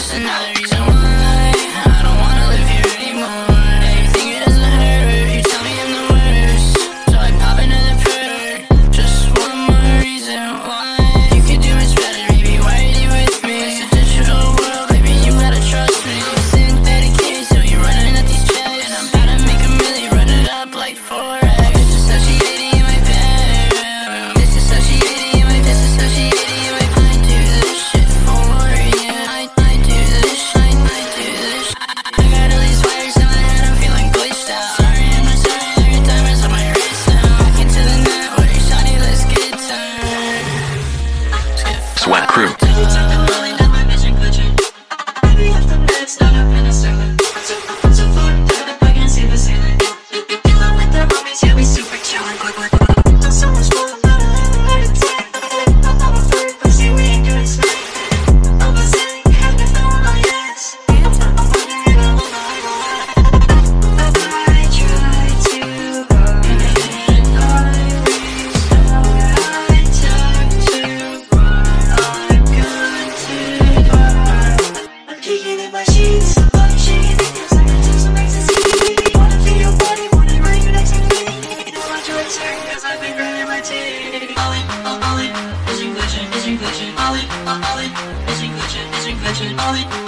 Just another reason why I don't wanna live here anymore. Yeah, you think it doesn't hurt, you tell me I'm the worst, so I pop another perk. Just one more reason why you could do much better, baby. Why are you with me? It's a digital world, baby, you gotta trust me. Synthetic kids, so you're running at these checks, and I'm about to make a million, run it up like 4x. Disassociating in my bedroom, disassociating in my, disassociating in my. I do this shit for you. I do this, I do this. I got all these wires in my head, I'm feeling glitched out. Sorry, I'm not sorry, all your diamonds on my wrist now. Back into the night, what are you shawty, let's get turned. Sweat Crew. All in,